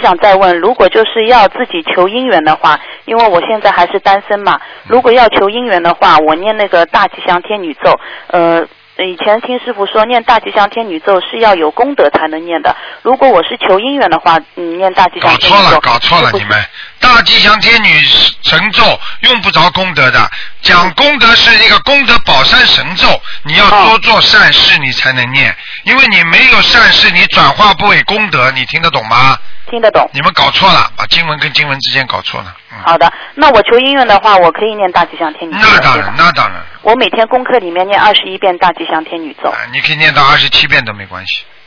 想再问，如果就是要自己求姻缘的话，因为我现在还是单身嘛，如果要求姻缘的话，我念那个大吉祥天女咒，以前听师傅说念大吉祥天女咒是要有功德才能念的。如果我是求姻缘的话，念大吉祥天女咒。 搞错了，你们大吉祥天女神咒用不着功德的，讲功德是一个功德宝山神咒，你要多做善事你才能念，因为你没有善事，你转化不为功德，你听得懂吗？ 听得懂。 你们搞错了，把经文跟经文之间搞错了。 好的，那我求姻缘的话，我可以念大吉祥天女咒。 那当然，那当然。 我每天功课里面念21遍大吉祥天女咒。 你可以念到27遍都没关系。